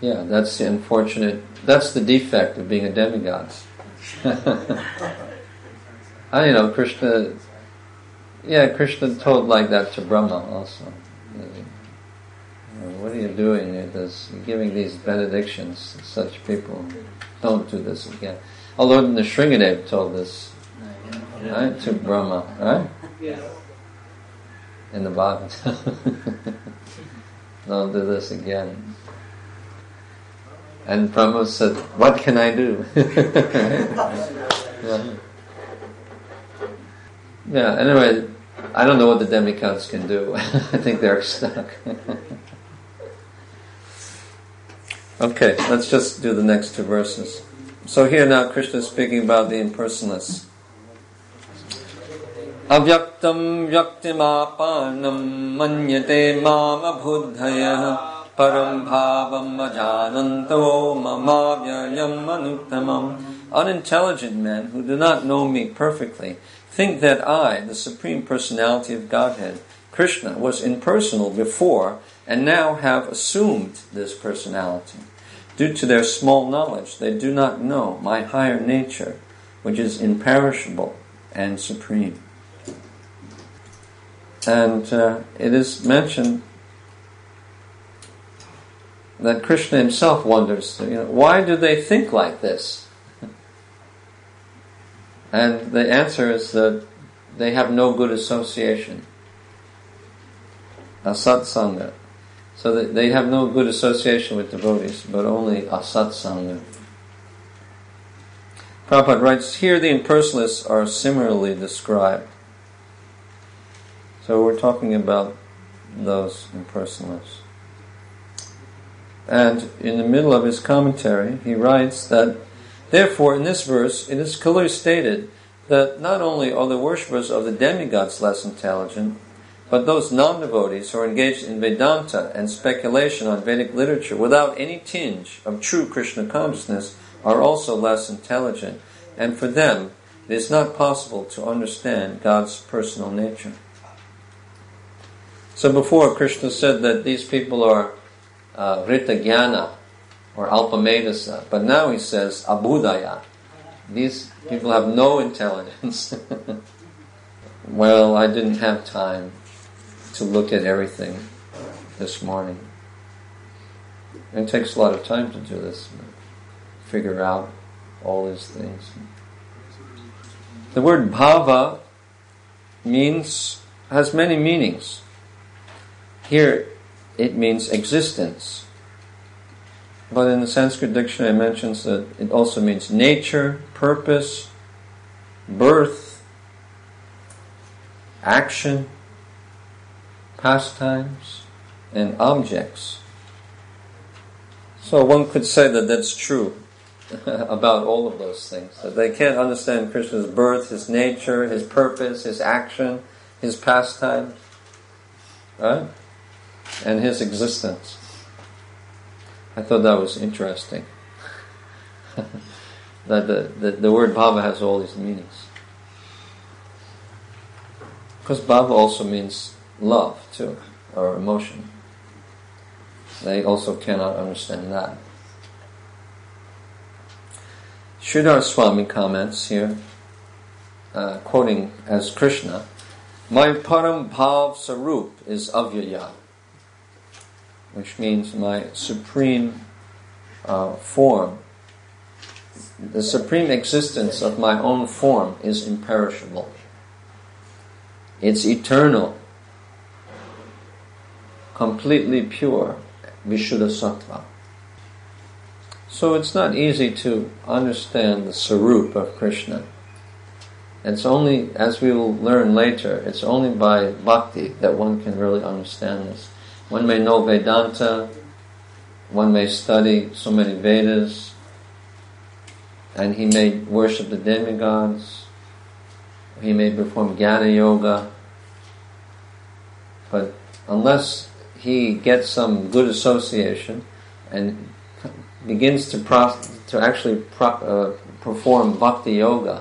Yeah, that's the unfortunate, that's the defect of being a demigod. Krishna told like that to Brahma also. What are you doing? You're giving these benedictions to such people. Don't do this again. Although the Nrsingadev told this, right, to Brahma, right? Yeah. In the Bhagavatam. Don't do this again. And Brahma said, what can I do? Yeah, anyway, I don't know what the demigods can do. I think they're stuck. Okay, let's just do the next two verses. So here now Krishna is speaking about the impersonalists. Avyaktam vyaktimapanam manyate mama buddhaya param bhavam ajananto mamavyayam anuttamam. Unintelligent men who do not know me perfectly think that I, the Supreme Personality of Godhead, Krishna, was impersonal before and now have assumed this personality. Due to their small knowledge, they do not know my higher nature, which is imperishable and supreme. And it is mentioned that Krishna himself wonders, why do they think like this? And the answer is that they have no good association. Asatsanga. So that they have no good association with devotees, but only asatsanga. Prabhupada writes, here the impersonalists are similarly described. So we're talking about those impersonalists. And in the middle of his commentary, he writes that, therefore, in this verse, it is clearly stated that not only are the worshippers of the demigods less intelligent, but those non-devotees who are engaged in Vedanta and speculation on Vedic literature without any tinge of true Krishna consciousness are also less intelligent, and for them it is not possible to understand God's personal nature. So before, Krishna said that these people are Rita Jnana or Alpamadasa, but now he says Abhudaya. These people have no intelligence. Well, I didn't have time to look at everything this morning. It takes a lot of time to do this, figure out all these things. The word bhava has many meanings. Here it means existence. But in the Sanskrit dictionary it mentions that it also means nature, purpose, birth, action, pastimes, and objects. So one could say that that's true about all of those things. That they can't understand Krishna's birth, his nature, his purpose, his action, his pastimes, right? And his existence. I thought that was interesting. That the word bhava has all these meanings. Because bhava also means love too, or emotion. They also cannot understand that. Sridhar Swami comments here, quoting as Krishna, my param bhav sarup is avyaya, which means my supreme form. The supreme existence of my own form is imperishable. It's eternal, completely pure, Vishuddha Sattva. So it's not easy to understand the Sarup of Krishna. It's only, as we will learn later, it's only by bhakti that one can really understand this. One may know Vedanta, one may study so many Vedas, and he may worship the demigods, he may perform Jnana Yoga, but unless he gets some good association and begins to actually perform Bhakti Yoga,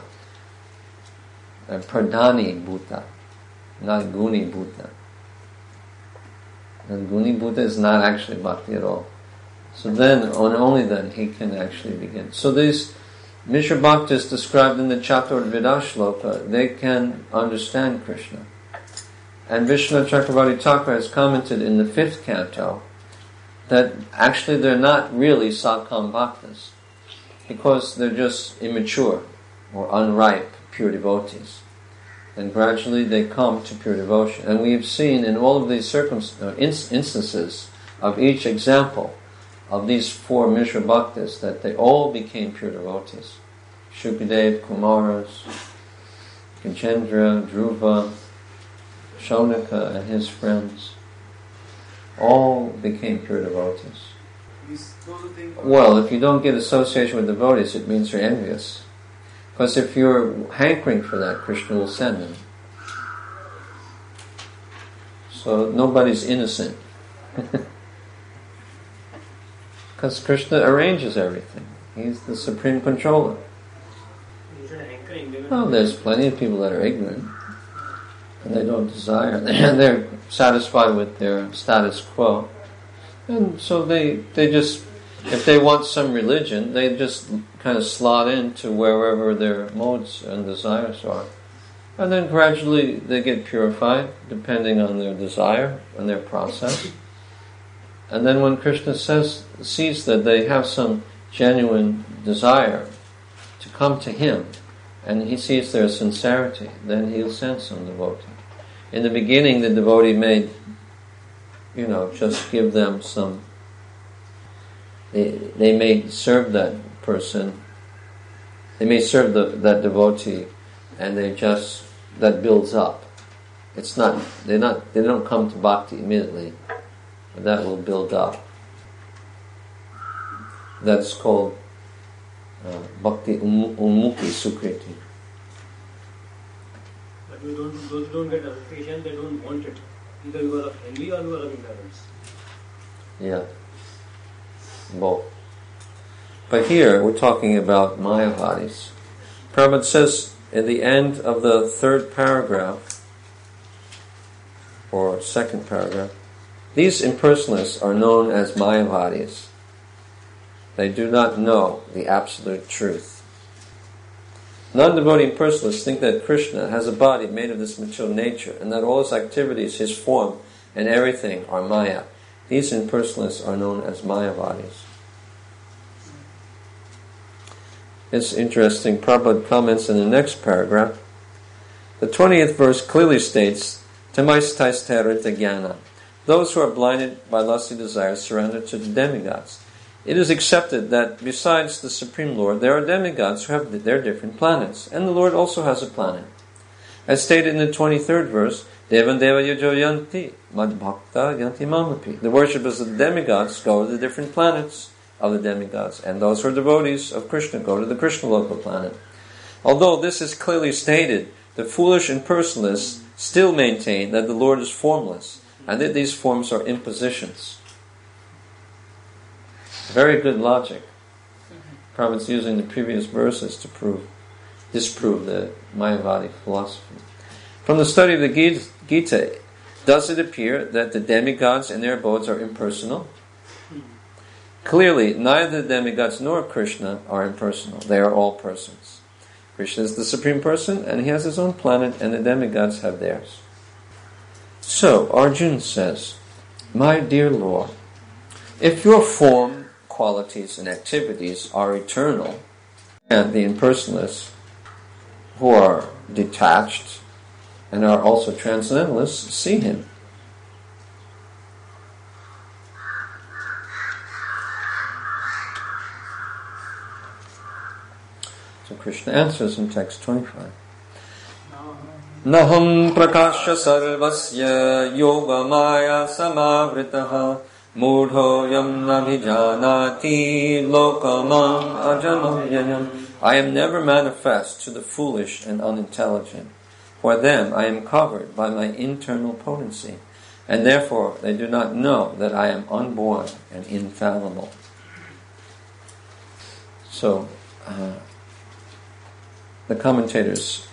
Pradhani Bhuta, not Guni Bhuta. And Guni Bhuta is not actually Bhakti at all. So then, only then, he can actually begin. So these Mishra Bhaktas described in the Chaturveda Shloka, they can understand Krishna. And Vishnu Chakravarti Thakur has commented in the 5th canto that actually they're not really Sadhkam Bhaktas, because they're just immature or unripe pure devotees. And gradually they come to pure devotion. And we've seen in all of these instances of each example of these 4 Mishra Bhaktas that they all became pure devotees. Shukadev, Kumaras, Kachendra, Dhruva, Shaunaka and his friends all became pure devotees. Well, if you don't get association with devotees, it means you're envious. Because if you're hankering for that, Krishna will send them. So nobody's innocent. Because Krishna arranges everything. He's the supreme controller. Well, there's plenty of people that are ignorant. And they don't desire. And they're satisfied with their status quo. And so they just, if they want some religion, they just kind of slot into wherever their modes and desires are. And then gradually they get purified, depending on their desire and their process. And then when Krishna sees that they have some genuine desire to come to him, and he sees their sincerity, then he'll send some devotee. In the beginning, the devotee may, just give them some. They may serve that person. They may serve that devotee, and that builds up. It's not. They don't come to bhakti immediately, but that will build up. That's called bhakti unmukhi sukriti. Those who don't get association, they don't want it. Either you are of envy or you are of ignorance. Yeah. Both. But here we're talking about Mayavadis. Prabhupada says at the end of the 3rd paragraph, or 2nd paragraph, these impersonalists are known as Mayavadis. They do not know the absolute truth. Non-devotee impersonalists think that Krishna has a body made of this material nature and that all his activities, his form, and everything are Maya. These impersonalists are known as Mayavadis. It's interesting, Prabhupada comments in the next paragraph. The 20th verse clearly states, Tamaistaistharita jnana. Those who are blinded by lusty desires surrender to the demigods. It is accepted that besides the Supreme Lord, there are demigods who have their different planets, and the Lord also has a planet. As stated in the 23rd verse, Devan Deva Yajo Yanti, Mad Bhakta Yanti Mamapi. The worshippers of the demigods go to the different planets of the demigods, and those who are devotees of Krishna go to the Krishna local planet. Although this is clearly stated, the foolish impersonalists still maintain that the Lord is formless, and that these forms are impositions. Very good logic. Prabhupada's using the previous verses to disprove the Mayavadi philosophy. From the study of the Gita, does it appear that the demigods and their abodes are impersonal? Clearly, neither the demigods nor Krishna are impersonal. They are all persons. Krishna is the Supreme Person, and he has his own planet, and the demigods have theirs. So, Arjuna says, My dear Lord, if your form, qualities, and activities are eternal, and the impersonalists who are detached and are also transcendentalists see him. So Krishna answers in text 25. Naham prakasha sarvasya yoga maya samavritaha mudho yam nabhijanati lokamam ajamavyayam. I am never manifest to the foolish and unintelligent. For them I am covered by my internal potency, and therefore they do not know that I am unborn and infallible. So, the commentators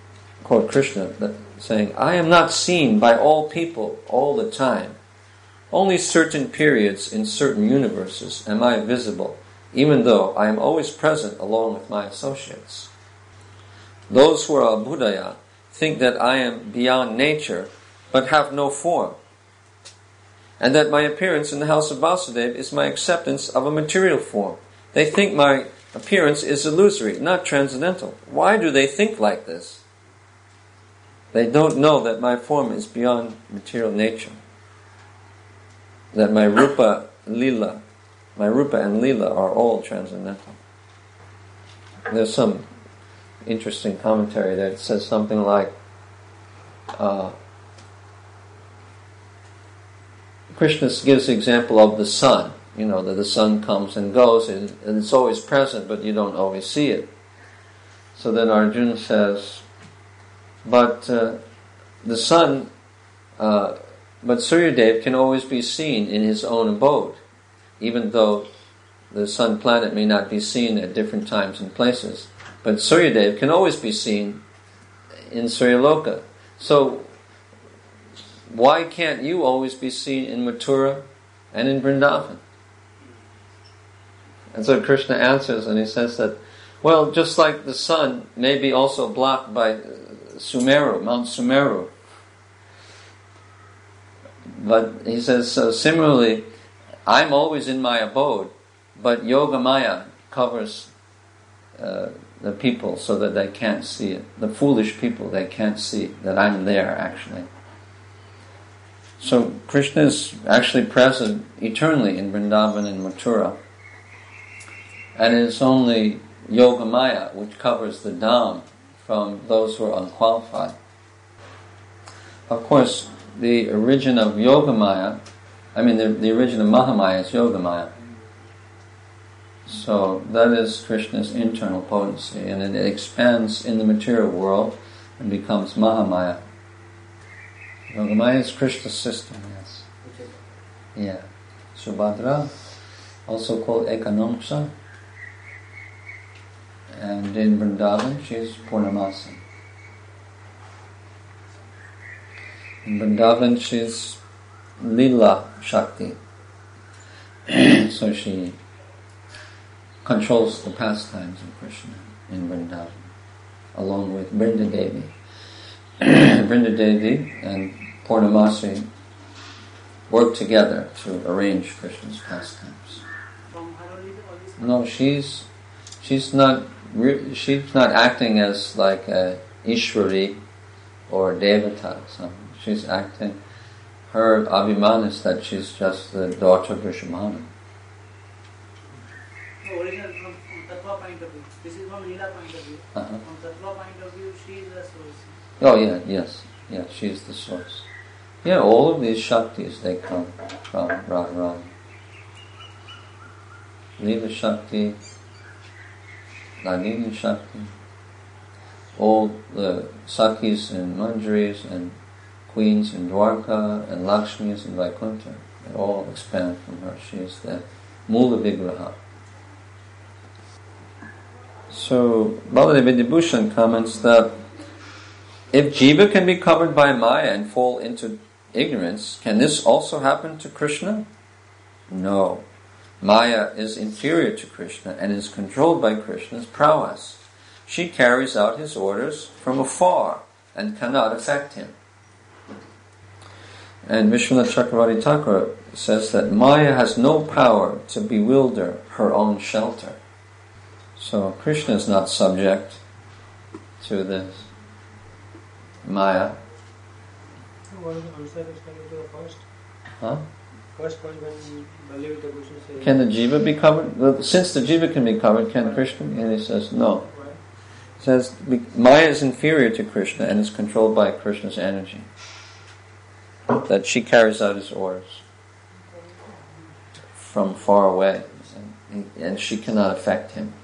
quote Krishna saying, I am not seen by all people all the time. Only certain periods in certain universes am I visible, even though I am always present along with my associates. Those who are Abhudaya think that I am beyond nature, but have no form, and that my appearance in the house of Vasudeva is my acceptance of a material form. They think my appearance is illusory, not transcendental. Why do they think like this? They don't know that my form is beyond material nature, that my rupa and lila are all transcendental. There's some interesting commentary that says something like, Krishna gives the example of the sun. You know, that the sun comes and goes, and it's always present, but you don't always see it. So then Arjuna says, but the sun, but Suryadev can always be seen in his own abode, even though the sun planet may not be seen at different times and places. But Suryadev can always be seen in Suryaloka. So why can't you always be seen in Mathura and in Vrindavan? And so Krishna answers, and he says that, well, just like the sun may be also blocked by Sumeru, Mount Sumeru. But he says, so similarly, I'm always in my abode, but Yogamaya covers the people so that they can't see it. The foolish people, they can't see that I'm there actually. So Krishna is actually present eternally in Vrindavan and Mathura. And it is only Yogamaya which covers the Dham from those who are unqualified. Of course, the origin of Yogamaya, the origin of Mahamaya is Yogamaya. So that is Krishna's internal potency, and it expands in the material world and becomes Mahamaya. Yogamaya is Krishna's sister, yes. Yeah. Subhadra, also called Ekanomsa. And in Vrindavan, she is Purnamasi. In Vrindavan, she is Lila Shakti. So she controls the pastimes of Krishna in Vrindavan, along with Vrinda Devi. Vrinda Devi and Purnamasi work together to arrange Krishna's pastimes. No, she's not acting as like a Ishwari or Devata. So she's acting, her abhiman is that she's just the daughter of Vrishabhanu. Original from Tattva point of view. This is from Leela point of view. From Tattva point of view, she is the source. Oh yeah, yes, she is the source. Yeah, all of these Shaktis, they come from Radharani. Leela Shakti, Nagini Shakti, all the Sakis and Manjaris and queens in Dwarka and Lakshmis in Vaikuntha, they all expand from her. She is the Mula Vigraha. So Baladev Vidyabhushan comments that if Jiva can be covered by Maya and fall into ignorance, can this also happen to Krishna? No. Maya is inferior to Krishna and is controlled by Krishna's prowess. She carries out his orders from afar and cannot affect him. And Vishwanath Chakravarti Thakur says that Maya has no power to bewilder her own shelter. So Krishna is not subject to this Maya. What is the answer responding to the first? First point when Baladev Vidyabhushan says... Can the jiva be covered? Well, since the jiva can be covered, can Krishna? And he says no. He says Maya is inferior to Krishna and is controlled by Krishna's energy. That she carries out his orders from far away, and she cannot affect him.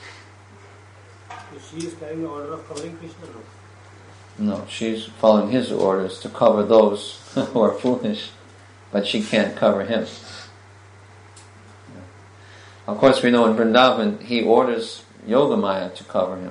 So she is carrying the order of covering Krishna? No, she's following his orders to cover those who are foolish, but she can't cover him. Of course, we know in Vrindavan, he orders Yogamaya to cover him,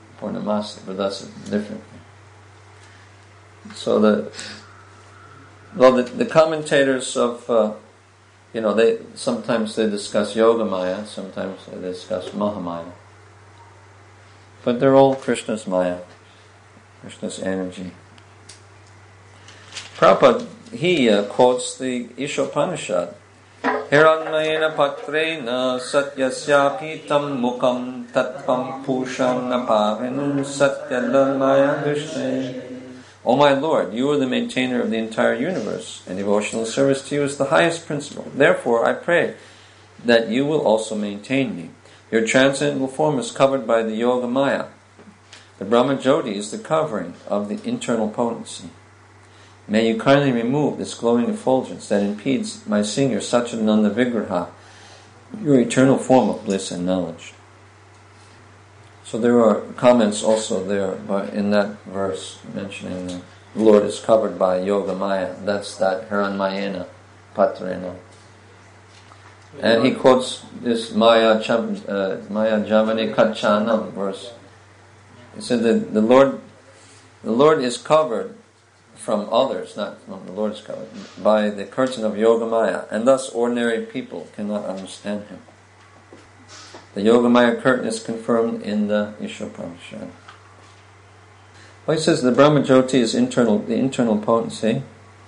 Purnamasi, but that's different. So Well, the commentators of, sometimes they discuss Yogamaya, sometimes they discuss Mahamaya. But they're all Krishna's Maya, Krishna's energy. Prabhupada, he quotes the Ishopanishad. Hiranmayena patrena satyasyapitam mukam tattvam pusham napavinum satyalalmaya Krishna. O my Lord, you are the maintainer of the entire universe, and devotional service to you is the highest principle. Therefore, I pray that you will also maintain me. Your transcendental form is covered by the Yoga Maya. The Brahma Jyoti is the covering of the internal potency. May you kindly remove this glowing effulgence that impedes my seeing your Satchidananda Vigraha, your eternal form of bliss and knowledge. So there are comments also there in that verse mentioning the Lord is covered by Yoga Maya. That's that Hiranmayena Patrena. And he quotes this Maya Javani Kachanam verse. He said that the Lord is covered from others, not from the Lord is covered, by the curtain of Yoga Maya, and thus ordinary people cannot understand him. The Yoga Maya curtain is confirmed in the Ishopanishad. Well, he says the Brahma Jyoti is the internal potency.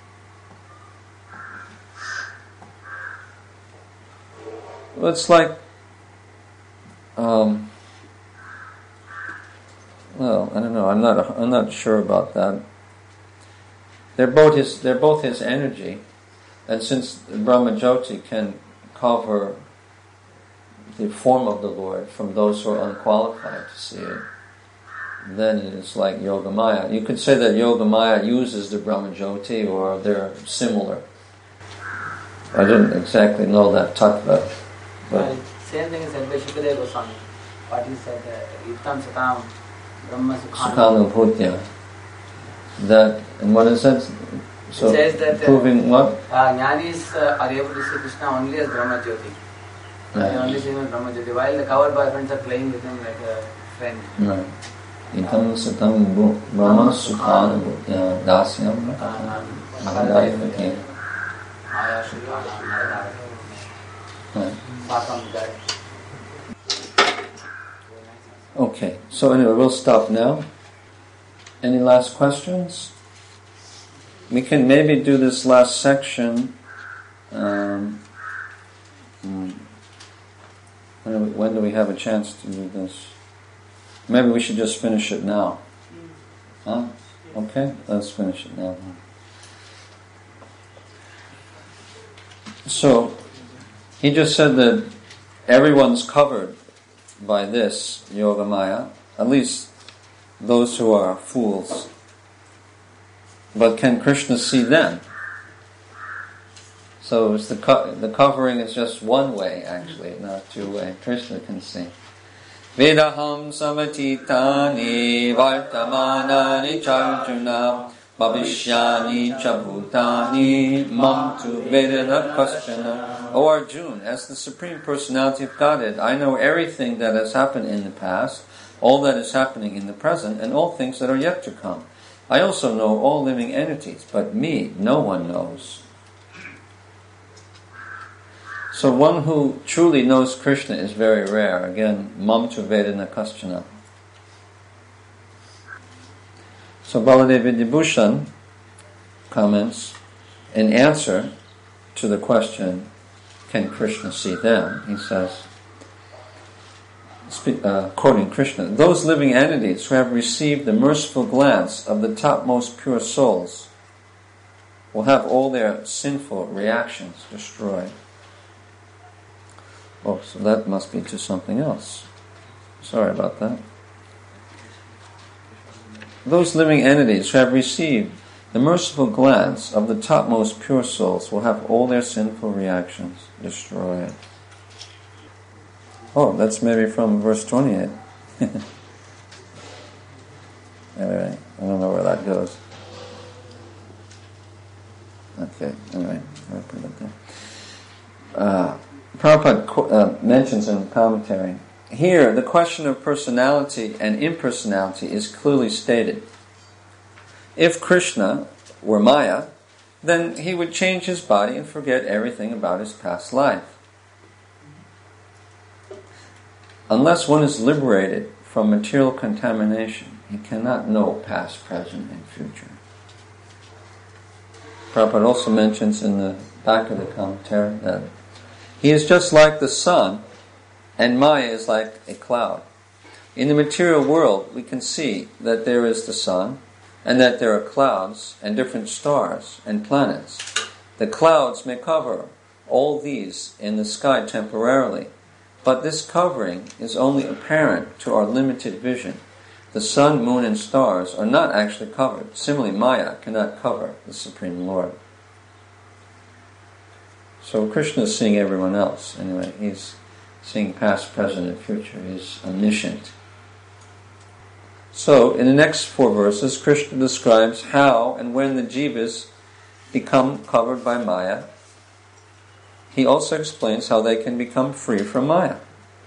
Well, it's like, I don't know. I'm not sure about that. They're both his energy, and since the Brahma Jyoti can cover the form of the Lord from those who are unqualified to see it, then it is like Yoga Maya. You could say that Yoga Maya uses the Brahma Jyoti, or they're similar. I didn't exactly know that tattva. But same thing is said by Shukadeva Goswami. What he said, Yutam Satam Brahma Sukhanu Bhutya. That, and what is that? So it says that proving what? Jnanis are able to see Krishna only as Brahma Jyoti. They only see him as Brahma Jyoti, while the covered boyfriends are playing with him like a friend. Right. Itam Satam Brahma Sukhanu Bhutya Dasyam Mahadayavati. Okay, so anyway, we'll stop now. Any last questions? We can maybe do this last section. When do we have a chance to do this? Maybe we should just finish it now. Huh? Okay, let's finish it now. So, he just said that everyone's covered by this Yoga Maya, at least those who are fools. But can Krishna see them? So it's the covering is just one way, actually, not two way. Krishna can see. Vedaham samatitani vartamanani charjuna bhavishyani chabhutani mam tu vedana paschana. O Arjuna, as the Supreme Personality of Godhead, I know everything that has happened in the past, all that is happening in the present, and all things that are yet to come. I also know all living entities, but me, no one knows. So one who truly knows Krishna is very rare. Again, mam tu vedana kaschana. So Baladev Vidyabhushan comments, in answer to the question, can Krishna see them? He says, quoting Krishna, those living entities who have received the merciful glance of the topmost pure souls will have all their sinful reactions destroyed. Oh, so that must be to something else. Sorry about that. Those living entities who have received the merciful glance of the topmost pure souls will have all their sinful reactions destroyed. Oh, that's maybe from verse 28. Anyway, I don't know where that goes. Okay, anyway, I'll put it there. Prabhupada mentions in the commentary, here the question of personality and impersonality is clearly stated. If Krishna were Maya, then he would change his body and forget everything about his past life. Unless one is liberated from material contamination, he cannot know past, present, and future. Prabhupada also mentions in the back of the commentary that he is just like the sun, and Maya is like a cloud. In the material world, we can see that there is the sun, and that there are clouds, and different stars, and planets. The clouds may cover all these in the sky temporarily, but this covering is only apparent to our limited vision. The sun, moon, and stars are not actually covered. Similarly, Maya cannot cover the Supreme Lord. So Krishna is seeing everyone else. Anyway, he's seeing past, present, and future. He's omniscient. So, in the next 4 verses, Krishna describes how and when the jivas become covered by Maya. He also explains how they can become free from Maya.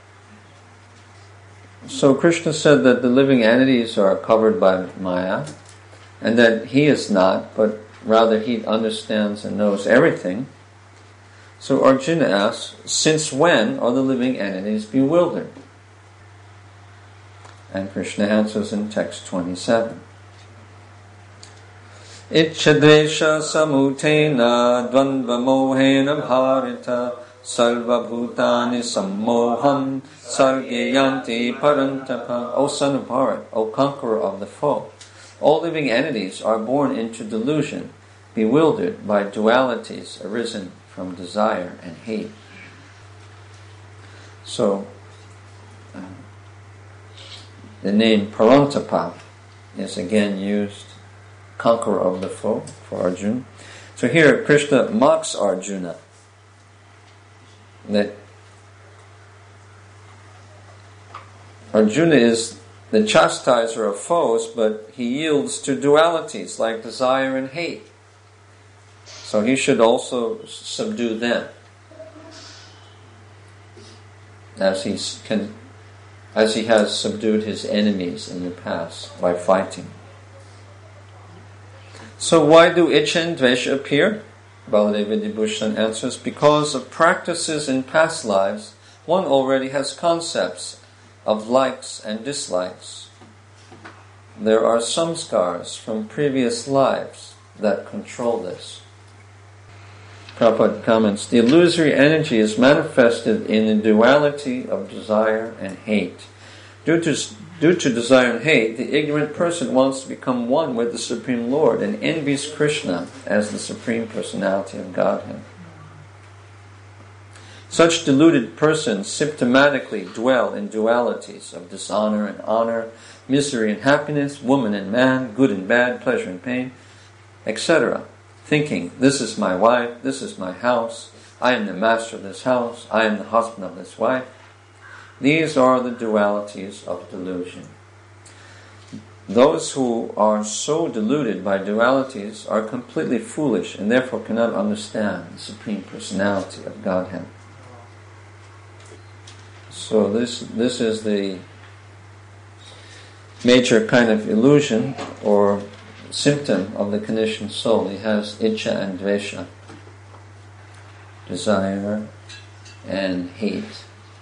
So Krishna said that the living entities are covered by Maya, and that he is not, but rather he understands and knows everything. So Arjuna asks, since when are the living entities bewildered? And Krishna answers in text 27. Ichchadesha samutena dvandva mohena bharita sarva bhutani sammoham sarge yanti parantapa. O son of Bharat, O conqueror of the foe, all living entities are born into delusion, bewildered by dualities arisen from desire and hate. So, the name Parantapa is again used, conqueror of the foe, for Arjuna. So here Krishna mocks Arjuna, that Arjuna is the chastiser of foes, but he yields to dualities like desire and hate. So he should also subdue them, as he has subdued his enemies in the past by fighting. So why do Icha and Dvesha appear? Baladeva Vibhushan answers, because of practices in past lives, one already has concepts of likes and dislikes. There are samskars from previous lives that control this. Prabhupada comments, the illusory energy is manifested in the duality of desire and hate. Due to desire and hate, the ignorant person wants to become one with the Supreme Lord and envies Krishna as the Supreme Personality of Godhead. Such deluded persons symptomatically dwell in dualities of dishonor and honor, misery and happiness, woman and man, good and bad, pleasure and pain, etc., thinking, this is my wife, this is my house, I am the master of this house, I am the husband of this wife. These are the dualities of delusion. Those who are so deluded by dualities are completely foolish and therefore cannot understand the Supreme Personality of Godhead. So this is the major kind of illusion or symptom of the conditioned soul. He has Icha and Dvesha, desire and hate,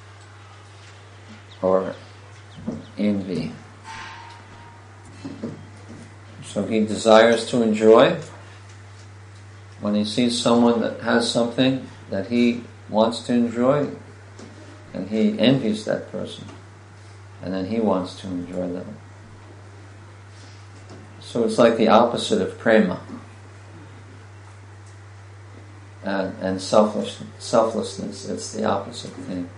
or envy. So he desires to enjoy. When he sees someone that has something that he wants to enjoy, and he envies that person, and then he wants to enjoy that. So it's like the opposite of prema and selflessness. It's the opposite thing.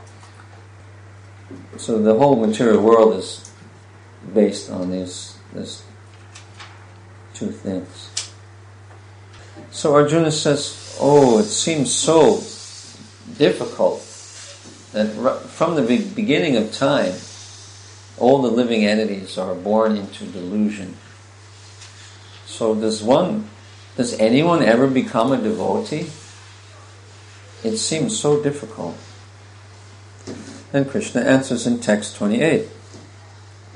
So the whole material world is based on these two things. So Arjuna says, it seems so difficult that from the beginning of time, all the living entities are born into delusion. So does anyone ever become a devotee? It seems so difficult. Then Krishna answers in text 28.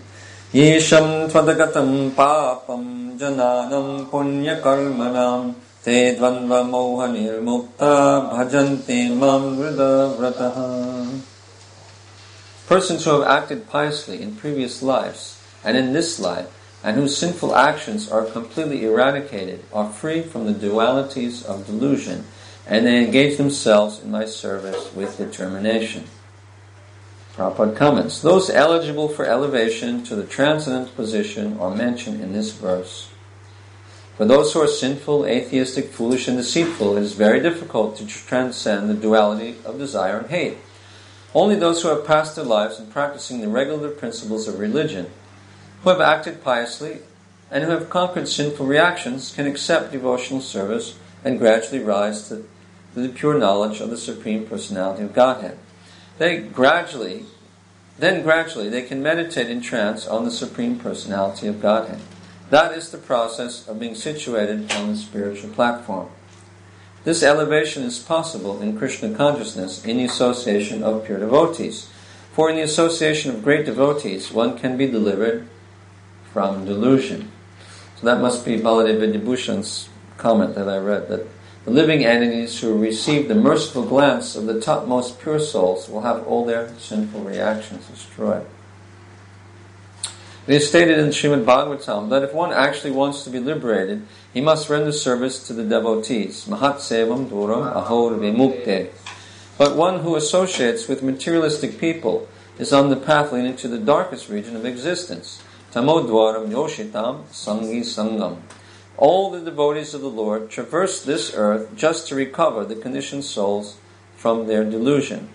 Yesham tvadagatam papam jananam punya karmanam te dvandva moha nirmukta bhajanti mam vrida vrataha. Persons who have acted piously in previous lives and in this life, and whose sinful actions are completely eradicated, are free from the dualities of delusion, and they engage themselves in my service with determination. Prabhupada comments, those eligible for elevation to the transcendent position are mentioned in this verse. For those who are sinful, atheistic, foolish, and deceitful, it is very difficult to transcend the duality of desire and hate. Only those who have passed their lives in practicing the regular principles of religion, who have acted piously, and who have conquered sinful reactions, can accept devotional service and gradually rise to the pure knowledge of the Supreme Personality of Godhead. Then gradually they can meditate in trance on the Supreme Personality of Godhead. That is the process of being situated on the spiritual platform. This elevation is possible in Krishna consciousness in the association of pure devotees. For in the association of great devotees, one can be delivered from delusion. So that must be Baladev Vidyabhushan's comment that I read, that the living entities who receive the merciful glance of the topmost pure souls will have all their sinful reactions destroyed. It is stated in Srimad Bhagavatam that if one actually wants to be liberated, he must render service to the devotees. Mahat sevam duram ahor vimukte. But one who associates with materialistic people is on the path leading to the darkest region of existence. Tamodwaram yoshitam sangi sangam. All the devotees of the Lord traverse this earth just to recover the conditioned souls from their delusion.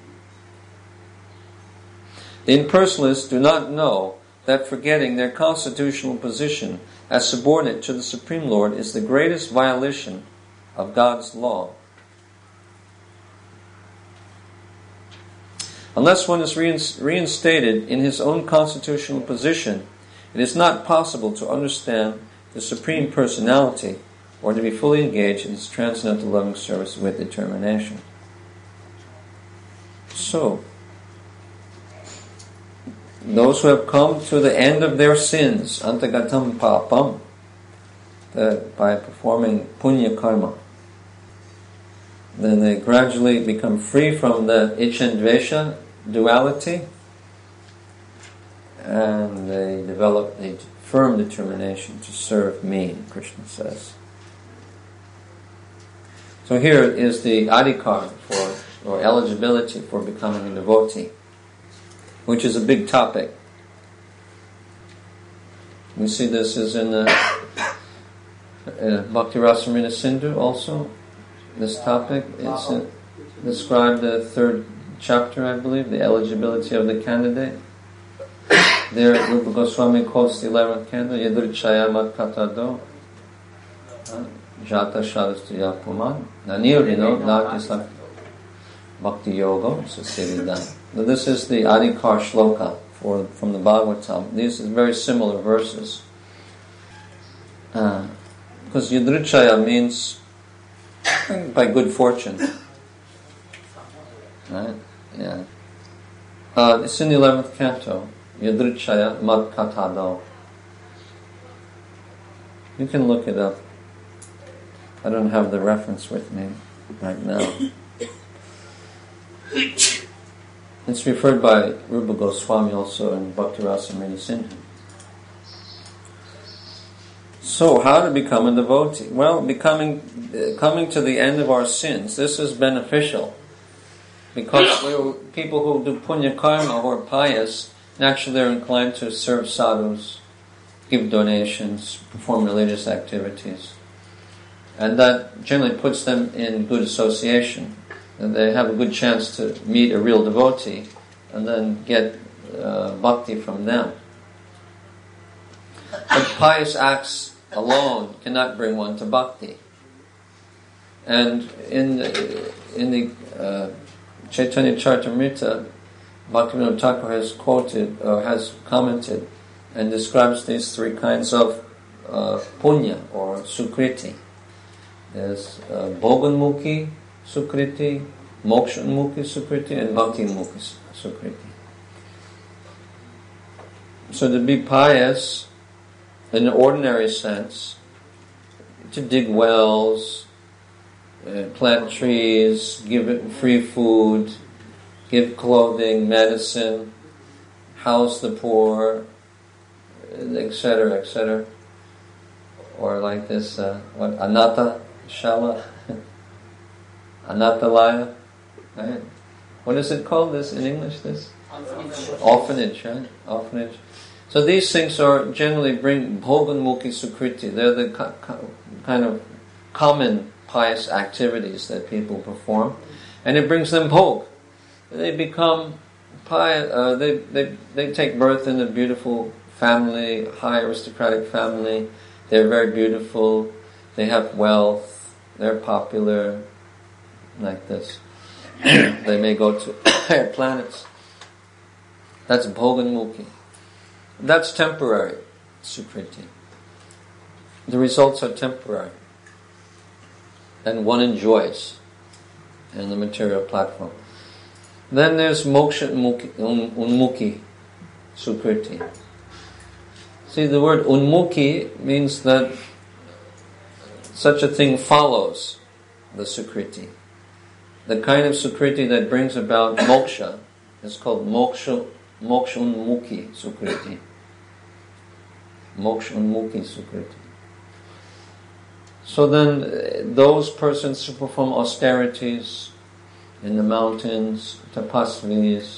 The impersonalists do not know that forgetting their constitutional position as subordinate to the Supreme Lord is the greatest violation of God's law. Unless one is reinstated in his own constitutional position, it is not possible to understand the Supreme Personality or to be fully engaged in his transcendental loving service with determination. So, those who have come to the end of their sins, antagatam papam, by performing punya karma, then they gradually become free from the icha and dvesha duality, and they develop a firm determination to serve me, Krishna says. So here is the adhikar or eligibility for becoming a devotee, which is a big topic. We see this is in Bhakti Rasamrita Sindhu also. This topic is described in the 3rd chapter, I believe, the eligibility of the candidate. There, Rupa Goswami quotes the 11th canto, Yadrichaya mat katado, Jata Shadastya Puman, Nanirino Nakisak Bhakti Yoga Sasividan. This is the Adhikar Shloka from the Bhagavatam. These are very similar verses. Because Yadrichaya means by good fortune. Right? Yeah. It's in the 11th canto. Yadrichaya mat katado. You can look it up. I don't have the reference with me right now. It's referred by Rupa Goswami also in Bhakti Rasamrita Sindhu. So, how to become a devotee? Well, coming to the end of our sins, this is beneficial. Because people who do punya karma, who are pious, naturally they're inclined to serve sadhus, give donations, perform religious activities. And that generally puts them in good association. And they have a good chance to meet a real devotee and then get bhakti from them. But pious acts alone cannot bring one to bhakti. And in the Chaitanya Charitamrita, Bhaktivinoda Thakur has quoted, has commented, and describes these 3 kinds of punya or sukriti. There's bhoganmukhi sukriti, mokshanmukhi sukriti, and bhaktimukhi sukriti. So to be pious, in an ordinary sense, to dig wells, plant trees, give it free food, give clothing, medicine, house the poor, etc., etc. Or like this, Anatta Shala, Anathalaya, right? What is it called? This in English? This orphanage, right? Orphanage. So these things are generally bring bhoganmukhi sukriti. They're the kind of common pious activities that people perform, and it brings them bhog. They become pious. They take birth in a beautiful family, high aristocratic family. They're very beautiful. They have wealth. They're popular, like this. They may go to higher planets. That's bhoganmukhi. That's temporary sukriti. The results are temporary. And one enjoys in the material platform. Then there's moksha unmukhi sukriti. See, the word unmukhi means that such a thing follows the sukriti. The kind of sukriti that brings about moksha is called moksha unmukhi sukriti. Moksha unmukhi sukriti. So then, those persons who perform austerities in the mountains, tapasvis,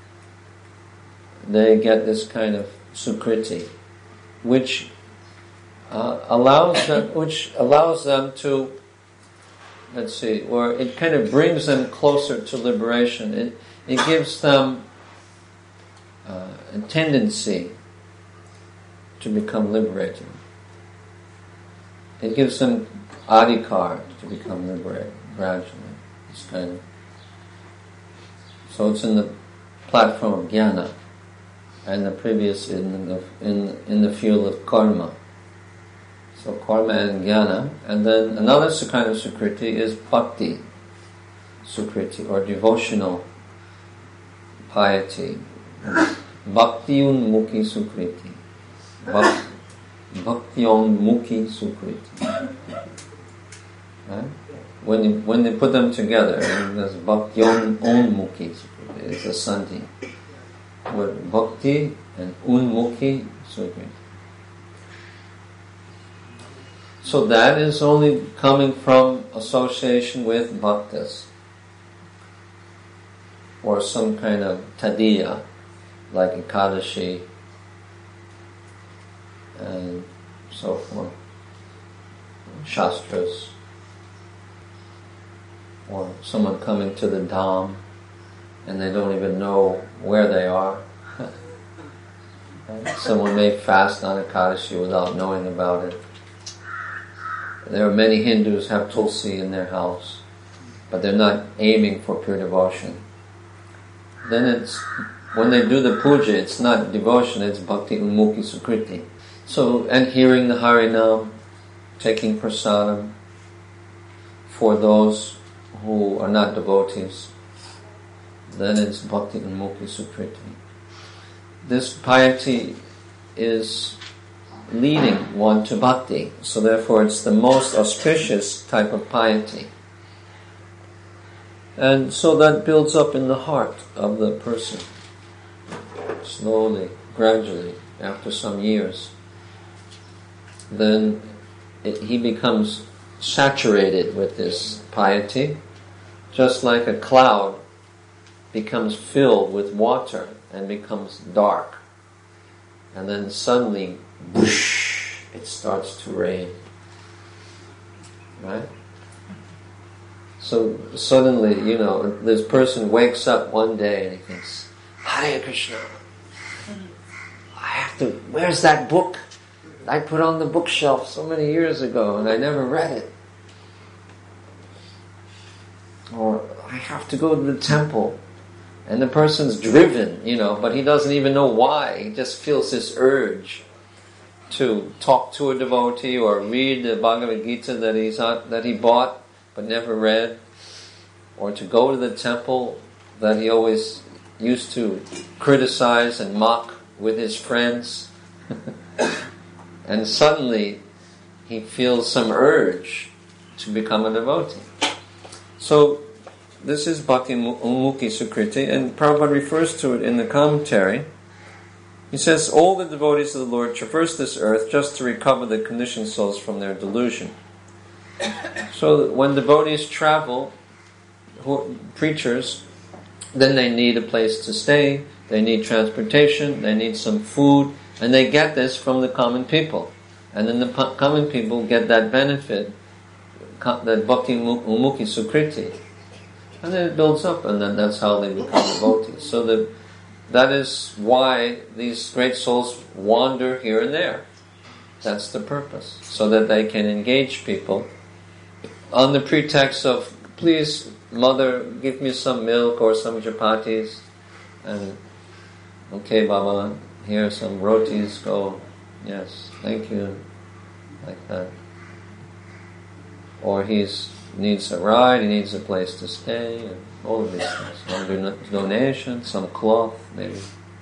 they get this kind of sukriti, which allows them to, let's see, or it kind of brings them closer to liberation. It gives them a tendency to become liberated. It gives them adhikar to become liberated gradually. It's kind of, so it's in the platform of jnana, and the previous in the field of karma. So karma and jnana, and then another kind of sukriti is bhakti sukriti, or devotional piety. Bhakti unmukhi sukriti. Bhakti unmukhi sukriti. Right? When they put them together, there's bhakti unmukhi sukriti. It's a sandhi. With bhakti and unmukhi sukriti. So that is only coming from association with bhaktas, or some kind of tadiya, like Ekadashi, and so forth, shastras, or someone coming to the dham and they don't even know where they are. Someone may fast on Ekadashi without knowing about it. There are many Hindus who have tulsi in their house, but they're not aiming for pure devotion. Then it's, when they do the puja, it's not devotion, it's bhakti unmukhi sukriti. So, and hearing the Harinam, taking prasadam for those who are not devotees, then it's bhakti unmukhi sukriti. This piety is leading one to bhakti, so therefore it's the most auspicious type of piety. And so that builds up in the heart of the person, slowly, gradually, after some years. Then he becomes saturated with this piety, just like a cloud becomes filled with water and becomes dark. And then suddenly, whoosh, it starts to rain. Right? So suddenly, this person wakes up one day and he thinks, Hare Krishna, where's that book I put on the bookshelf so many years ago and I never read it? Or I have to go to the temple. And the person's driven, but he doesn't even know why. He just feels this urge to talk to a devotee or read the Bhagavad Gita that he bought but never read, or to go to the temple that he always used to criticize and mock with his friends. And suddenly he feels some urge to become a devotee. So this is Bhakti Mukhi Sukriti, and Prabhupada refers to it in the commentary. He says, all the devotees of the Lord traverse this earth just to recover the conditioned souls from their delusion. So when devotees travel, preachers, then they need a place to stay, they need transportation, they need some food, and they get this from the common people. And then the common people get that benefit, that Bhakti Mukhi Sukriti. And then it builds up, and then that's how they become devotees. So that is why these great souls wander here and there. That's the purpose. So that they can engage people on the pretext of, please, mother, give me some milk or some chapatis. And, okay, Baba, here are some rotis, go. Yes, thank you. Like that. Or he needs a ride, he needs a place to stay, and all of these things. Some donation, some cloth, maybe.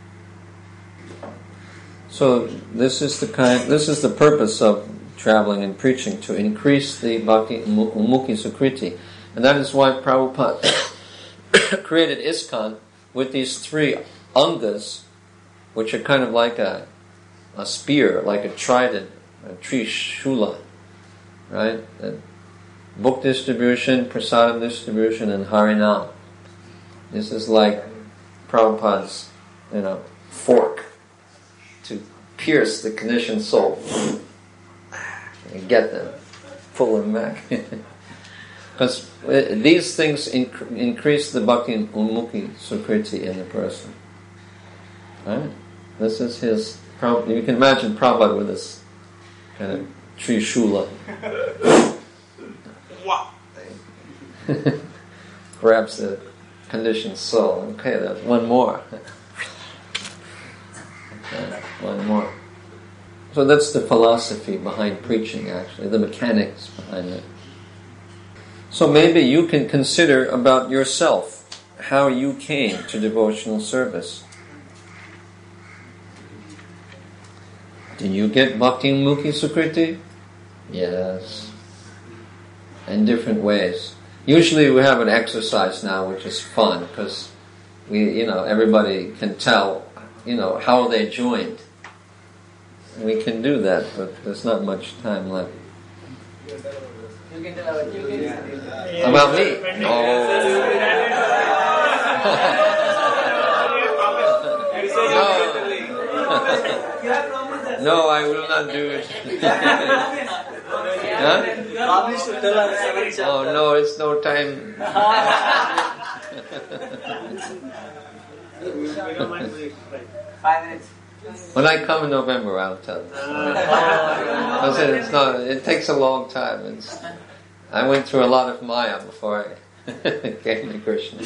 So this is the purpose of traveling and preaching, to increase the Bhakti Mukhi Sukriti. And that is why Prabhupada created ISKCON with these 3 angas, which are kind of like a spear, like a trident, a trishula, right? Book distribution, prasadam distribution, and harinam. This is like Prabhupada's, fork to pierce the conditioned soul and get them, pull them back. Because these things increase the Bhakti Mukhi Sukriti in the person. Right? This is his. You can imagine Prabhupada with this kind of trishula. Grabs the conditioned soul. Okay, there's one more. Okay, one more. So that's the philosophy behind preaching, actually, the mechanics behind it. So maybe you can consider about yourself, how you came to devotional service. Did you get Bhakti Mukhi Sukriti? Yes. In different ways. Usually we have an exercise now which is fun because everybody can tell, how they joined. We can do that, but there's not much time left. You can tell about me? No, I will not do it. Huh? Oh no, it's no time. 5 minutes. When I come in November, I'll tell you. I said it takes a long time. I went through a lot of Maya before I came to Krishna.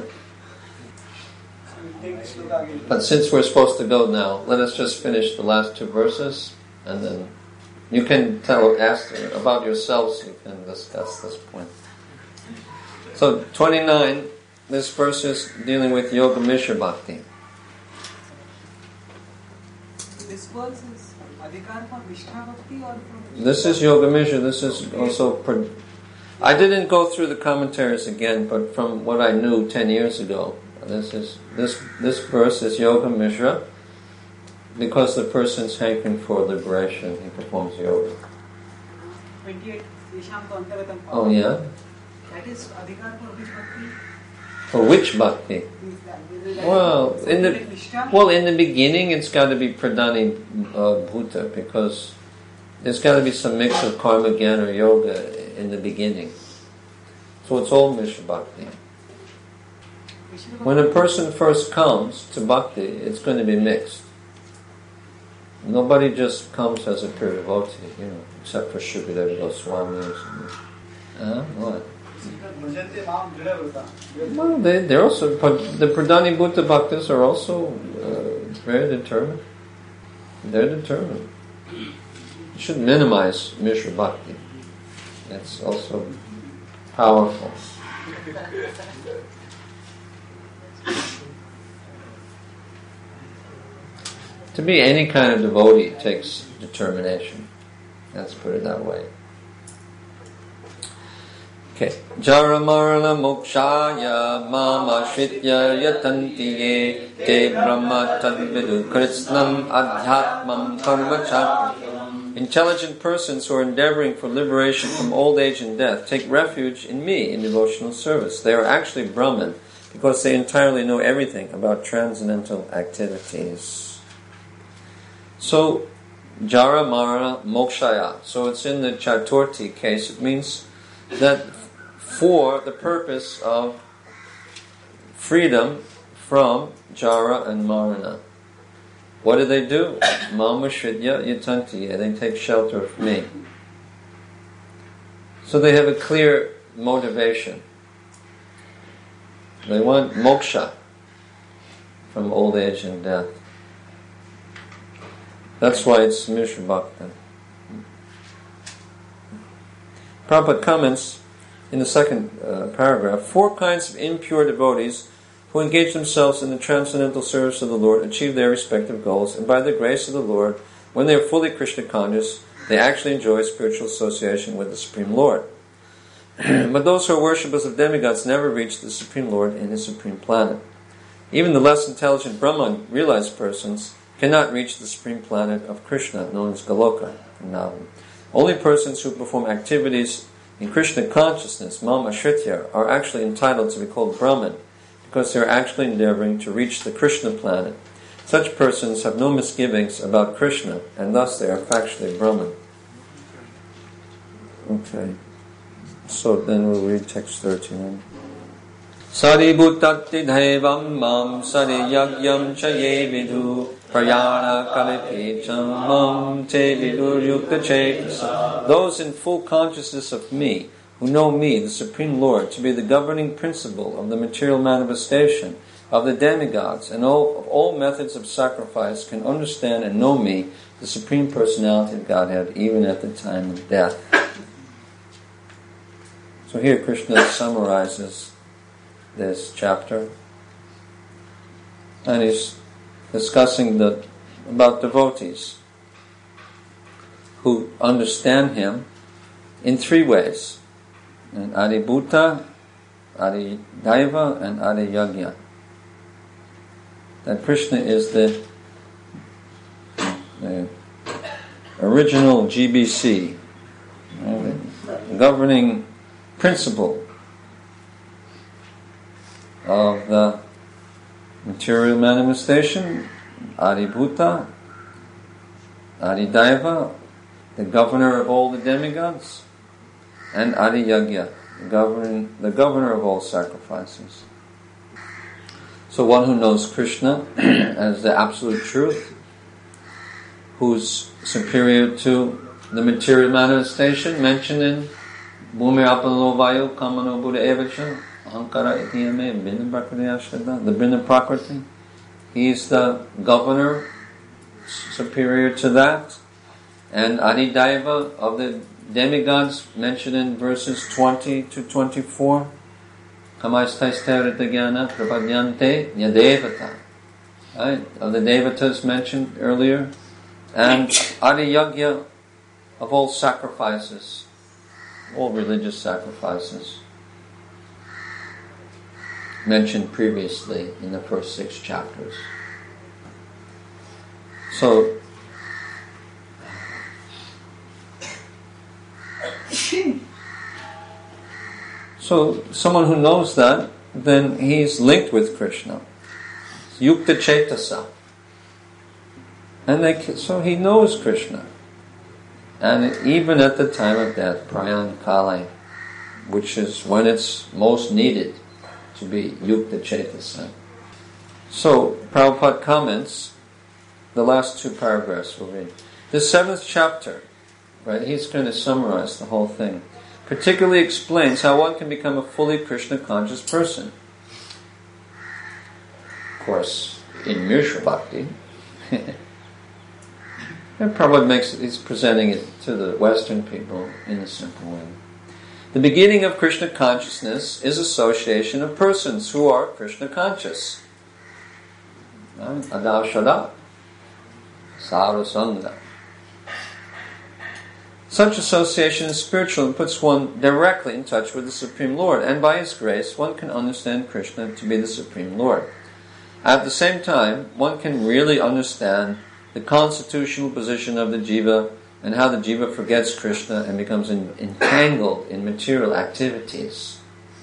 But since we're supposed to go now, let us just finish the last 2 verses, and then you can ask about yourselves, you can discuss this point. So 29, this verse is dealing with Yoga Mishra Bhakti. This verse is Adhikar for Vishnu Bhakti or from... This is Yoga Mishra, this is also... I didn't go through the commentaries again, but from what I knew 10 years ago, this verse is Yoga Mishra, because the person's hankering for liberation, he performs yoga. 28 Vishanta Antagatam. Oh yeah? That is Adhikar for which Bhakti? For which Bhakti? Well, in the beginning it's got to be Pradhani Bhuta, because there's got to be some mix of Karma, Jnana, or Yoga in the beginning. So it's all Mishra Bhakti. When a person first comes to Bhakti, it's going to be mixed. Nobody just comes as a pure devotee, except for Shukadeva Goswami or something. What? Well, they're also, the Pradhani Bhuta Bhaktas are also very determined. They're determined. You shouldn't minimize Mishra Bhakti. That's also powerful. To be any kind of devotee takes determination. Let's put it that way. Okay. Jaramarana mokshaya mama shritya yatanti ye te brahma tadvidu krishnam adhyatmam karma chakram. Intelligent persons who are endeavoring for liberation from old age and death take refuge in me in devotional service. They are actually Brahman because they entirely know everything about transcendental activities. So, Jara Marana Mokshaya. So it's in the Chaturthi case. It means that for the purpose of freedom from Jara and Marana. What do? Mama Shridya Yatanti. They take shelter of me. So they have a clear motivation. They want moksha from old age and death. That's why it's Mishra Bhakta. Prabhupada comments in the second paragraph, 4 kinds of impure devotees who engage themselves in the transcendental service of the Lord achieve their respective goals, and by the grace of the Lord, when they are fully Krishna conscious, they actually enjoy spiritual association with the Supreme Lord. But those who are worshippers of demigods never reach the Supreme Lord in His Supreme Planet. Even the less intelligent Brahman realized persons cannot reach the Supreme Planet of Krishna, known as Goloka. Only persons who perform activities in Krishna consciousness, Mama Shritya, are actually entitled to be called Brahman, because they are actually endeavoring to reach the Krishna planet. Such persons have no misgivings about Krishna, and thus they are factually Brahman. Okay. So then we'll read text 39. Saribhutati daivam mam sariyagyam cha ye vidhu prayana kalipecham mam te vidur yukta chetasa. Those in full consciousness of me, who know me, the Supreme Lord, to be the governing principle of the material manifestation of the demigods and of all methods of sacrifice, can understand and know me, the Supreme Personality of Godhead, even at the time of death. So here Krishna summarizes this chapter, and he's discussing about devotees who understand him in 3 ways. And Adibhuta, Adidaiva, and Adiyagya. That Krishna is the original GBC, the governing principle of the material manifestation, Adibhuta, Adidaiva, the governor of all the demigods, and Adiyagya, the governor of all sacrifices. So one who knows Krishna as the absolute truth, who's superior to the material manifestation mentioned in Bhumi Apalo Vayu Kamano Buddha Evacha, Ankara Itiyame, Binna Prakriti Ashtada, the Binna Prakriti. He's the governor, superior to that. And Adidaiva of the demigods mentioned in verses 20 to 24. Kamaistaistarita Jnana Prapadyante Nyadevata. Right? Of the devatas mentioned earlier. And Adiyagya of all sacrifices, all religious sacrifices, mentioned previously in the first 6 chapters. So, someone who knows that, then he's linked with Krishna. Yukta Chetasa. And so he knows Krishna. And even at the time of death, Prayan Kale, which is when it's most needed to be Yukta Chetasa. So, Prabhupada comments, the last 2 paragraphs we'll read. The 7th chapter, right, he's going to summarize the whole thing, particularly explains how one can become a fully Krishna conscious person. Of course, in Mishra Bhakti, and Prabhupada he's presenting it to the Western people in a simple way. The beginning of Krishna consciousness is association of persons who are Krishna conscious. Adashada, Sarasanga. Such association is spiritual and puts one directly in touch with the Supreme Lord, and by His grace one can understand Krishna to be the Supreme Lord. At the same time, one can really understand the constitutional position of the jiva and how the jiva forgets Krishna and becomes entangled in material activities.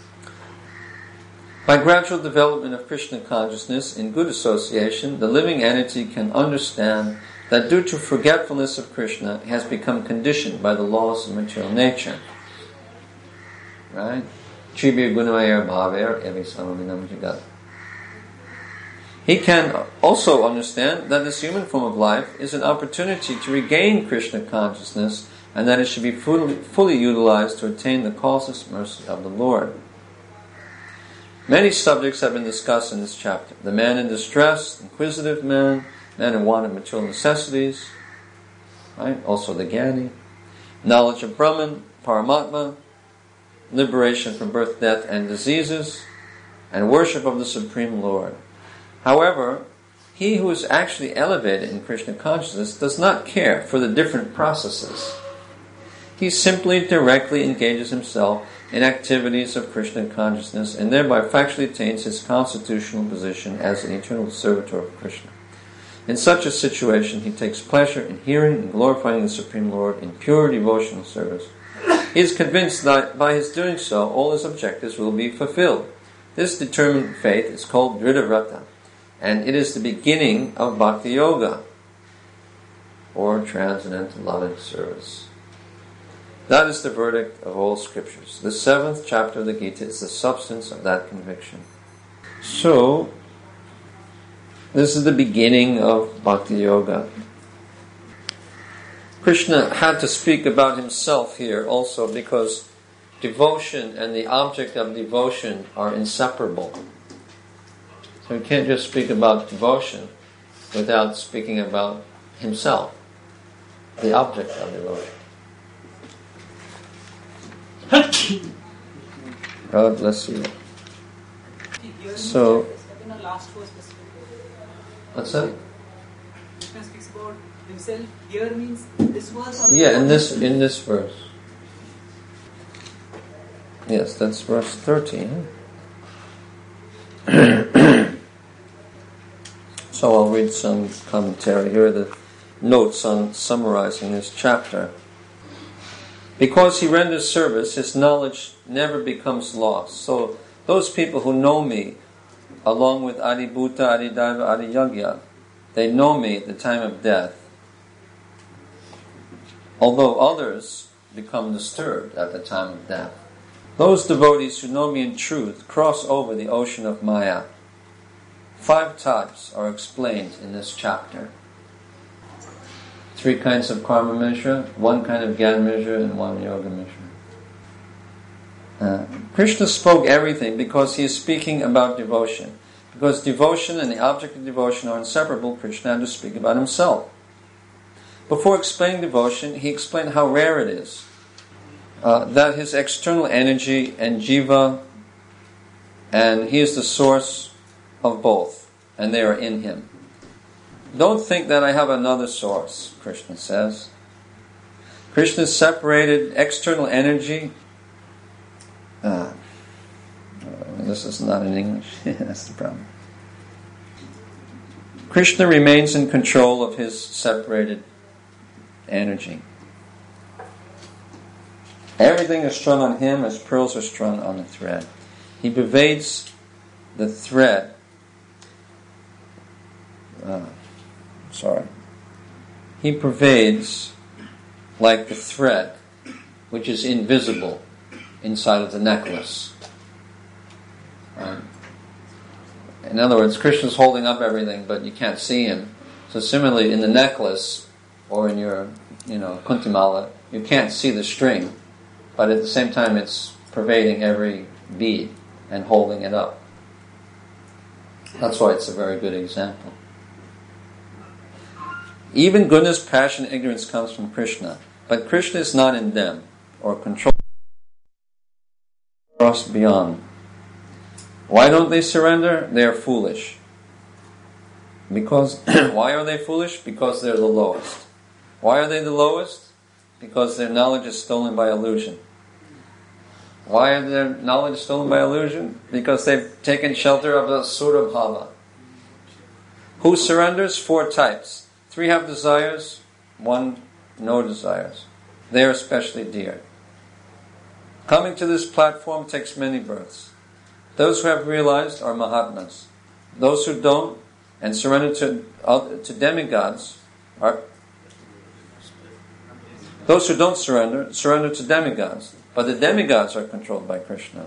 By gradual development of Krishna consciousness in good association, the living entity can understand that due to forgetfulness of Krishna, he has become conditioned by the laws of material nature. Right? Tribir gunavayer bhaver evisamadinam jagat. He can also understand that this human form of life is an opportunity to regain Krishna consciousness and that it should be fully utilized to attain the causeless mercy of the Lord. Many subjects have been discussed in this chapter. The man in distress, inquisitive man in want of material necessities, right? Also the Jnani, knowledge of Brahman, Paramatma, liberation from birth, death, and diseases, and worship of the Supreme Lord. However, he who is actually elevated in Krishna consciousness does not care for the different processes. He simply directly engages himself in activities of Krishna consciousness and thereby factually attains his constitutional position as an eternal servitor of Krishna. In such a situation, he takes pleasure in hearing and glorifying the Supreme Lord in pure devotional service. He is convinced that by his doing so, all his objectives will be fulfilled. This determined faith is called Dridhavrata, and it is the beginning of Bhakti Yoga, or transcendental loving service. That is the verdict of all scriptures. The 7th chapter of the Gita is the substance of that conviction. So, this is the beginning of Bhakti Yoga. Krishna had to speak about himself here also because devotion and the object of devotion are inseparable. So he can't just speak about devotion without speaking about himself, the object of devotion. God bless you. So, what's that? Krishna speaks about himself here means this verse? Yeah, in this verse. Yes, that's verse 13. So I'll read some commentary. Here are the notes on summarizing this chapter. Because he renders service, his knowledge never becomes lost. So those people who know me, along with Adibhuta, Adidaiva, Adiyagya, they know me at the time of death. Although others become disturbed at the time of death. Those devotees who know me in truth cross over the ocean of Maya. 5 types are explained in this chapter. 3 kinds of karma measure, 1 kind of Gyan measure, and 1 yoga measure. Krishna spoke everything because he is speaking about devotion. Because devotion and the object of devotion are inseparable, Krishna had to speak about himself. Before explaining devotion, he explained how rare it is. That his external energy and jiva, and he is the source of both, and they are in him. Don't think that I have another source, Krishna says. Krishna's separated external energy. This is not in English. That's the problem. Krishna remains in control of his separated energy. Everything is strung on him as pearls are strung on a thread. He pervades the thread. He pervades like the thread, which is invisible inside of the necklace. In other words, Krishna's holding up everything, but you can't see him. So similarly, in the necklace or in your, kuntimala, you can't see the string, but at the same time, it's pervading every bead and holding it up. That's why it's a very good example. Even goodness, passion, and ignorance comes from Krishna, but Krishna is not in them or controlled. Cross beyond. Why don't they surrender? They are foolish. Because why are they foolish? Because they're the lowest. Why are they the lowest? because their knowledge is stolen by illusion. Why is their knowledge stolen by illusion? Because they've taken shelter of the Sura Bhava. Who surrenders? 4 types. 3 have desires, 1 no desires. They are especially dear. Coming to this platform takes many births. Those who have realized are Mahatmas. Those who don't and surrender to demigods are... Those who don't surrender to demigods. But the demigods are controlled by Krishna.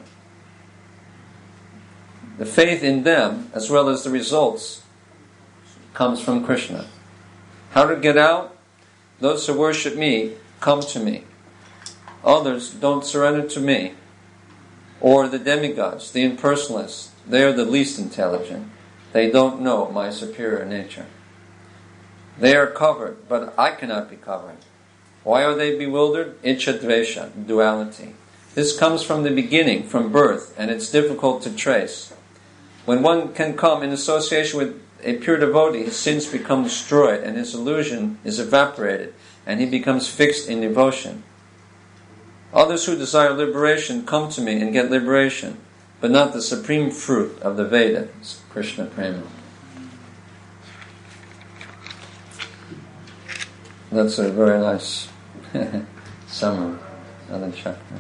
The faith in them, as well as the results, comes from Krishna. How to get out? Those who worship me, come to me. Others don't surrender to me. Or the demigods, the impersonalists. They are the least intelligent. They don't know my superior nature. They are covered, but I cannot be covered. Why are they bewildered? Ichcha dvesha, duality. This comes from the beginning, from birth, and it's difficult to trace. When one can come in association with a pure devotee, his sins become destroyed and his illusion is evaporated, and he becomes fixed in devotion. Others who desire liberation come to me and get liberation, but not the supreme fruit of the Vedas, Krishna Prema. That's a very nice summary of the chapter.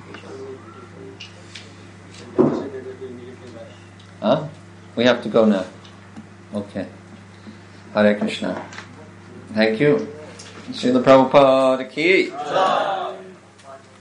Huh? We have to go now. Okay. Hare Krishna. Thank you. Srila Prabhupada ki.